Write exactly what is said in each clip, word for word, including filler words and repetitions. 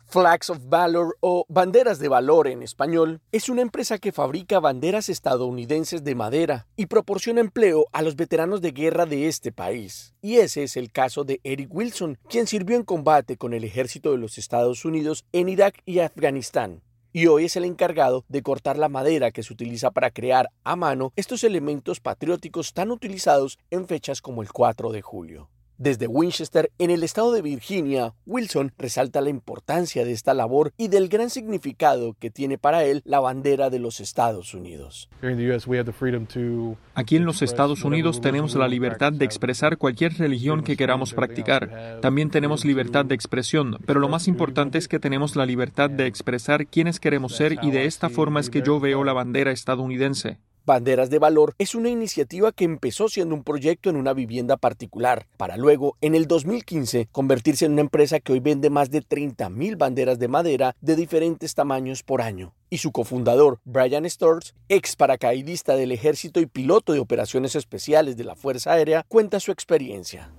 Flags of Valor o Banderas de Valor en español es una empresa que fabrica banderas estadounidenses de madera y proporciona empleo a los veteranos de guerra de este país. Y ese es el caso de Eric Wilson, quien sirvió en combate con el ejército de los Estados Unidos en Irak y Afganistán. Y hoy es el encargado de cortar la madera que se utiliza para crear a mano estos elementos patrióticos tan utilizados en fechas como el cuatro de julio. Desde Winchester, en el estado de Virginia, Wilson resalta la importancia de esta labor y del gran significado que tiene para él la bandera de los Estados Unidos. Aquí en los Estados Unidos tenemos la libertad de expresar cualquier religión que queramos practicar. También tenemos libertad de expresión, pero lo más importante es que tenemos la libertad de expresar quiénes queremos ser y de esta forma es que yo veo la bandera estadounidense. Banderas de Valor es una iniciativa que empezó siendo un proyecto en una vivienda particular, para luego, en el dos mil quince, convertirse en una empresa que hoy vende más de treinta mil banderas de madera de diferentes tamaños por año. Y su cofundador, Brian Sturz, ex paracaidista del ejército y piloto de operaciones especiales de la Fuerza Aérea, cuenta su experiencia.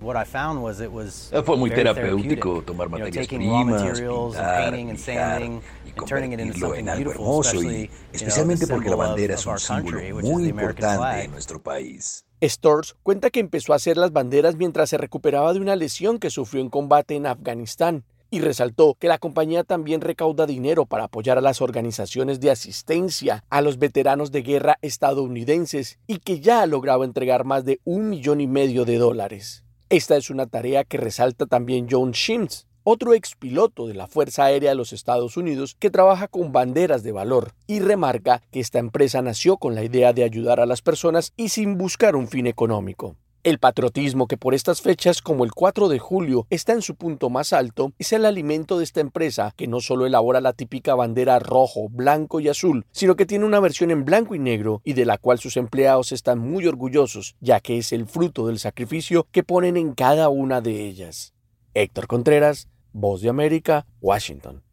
Fue muy terapéutico tomar materias primas, pintar, fijar y convertirlo en algo hermoso, y especialmente porque la bandera es un símbolo muy importante en nuestro país. Sturz cuenta que empezó a hacer las banderas mientras se recuperaba de una lesión que sufrió en combate en Afganistán. Y resaltó que la compañía también recauda dinero para apoyar a las organizaciones de asistencia a los veteranos de guerra estadounidenses y que ya ha logrado entregar más de un millón y medio de dólares. Esta es una tarea que resalta también John Shims, otro expiloto de la Fuerza Aérea de los Estados Unidos que trabaja con banderas de valor, y remarca que esta empresa nació con la idea de ayudar a las personas y sin buscar un fin económico. El patriotismo, que por estas fechas como el cuatro de julio está en su punto más alto, es el alimento de esta empresa, que no solo elabora la típica bandera rojo, blanco y azul, sino que tiene una versión en blanco y negro y de la cual sus empleados están muy orgullosos, ya que es el fruto del sacrificio que ponen en cada una de ellas. Héctor Contreras, Voz de América, Washington.